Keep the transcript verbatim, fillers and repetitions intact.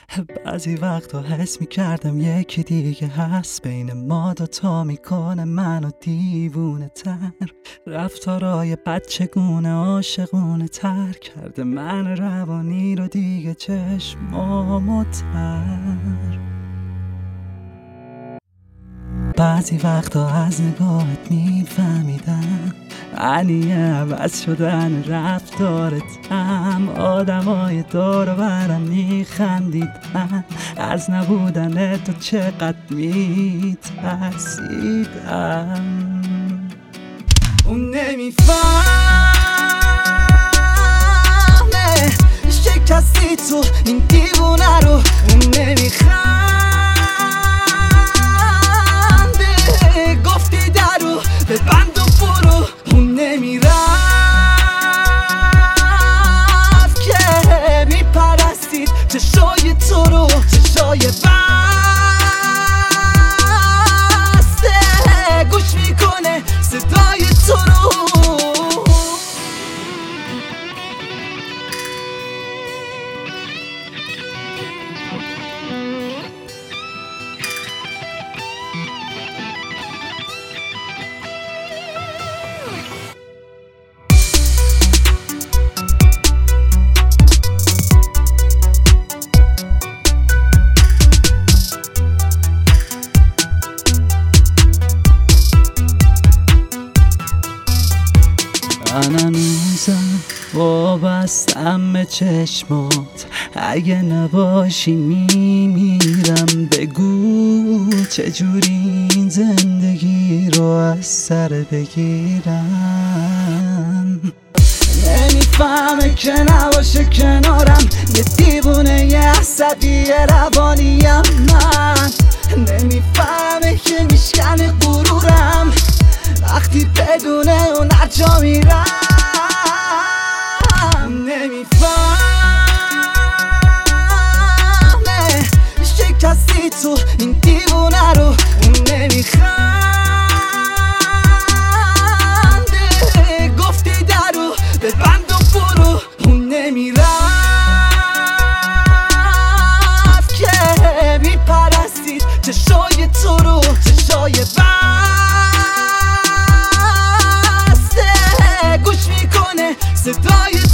بعضی وقتا حس میکردم یکی دیگه هست بین ما دوتا، میکنه منو دیوونه تر. رفتارای بچگونه عاشقونه تر کرده من روانی رو دیگه چشمامو تر. بعضی وقتا از نگاهت میفهمیدم معنی عوض شدن رفتارتم. آدمای دور و برم میخندیدن از نبودن تو چقدر میترسیدم. اون نمیفهمه شکستی تو این دیوونه رو، اون نمیخنده گفتی درو به بند و برو، اون نمیرفت که میپرستید چشای تو رو، چشای بسته گوش میکنه صدای تو رو. من هنوزم وابستم به چشمات، اگه نباشی میمیرم. بگو چجوری این زندگی رو از سر بگیرم. نمیفهمه که نباشه کنارم، یه دیوونه یه عصبی روانیم من. نمیفهمه که میشکنه غرورم وقتی بدون اون هر جا میرم. نمیفهمه شکستی تو این دیوونه رو، اون نمیخنده گفتی درو به بند و برو، اون نمیرفت که میپرستید چشای تو رو، چشای بسته گوش میکنه صدای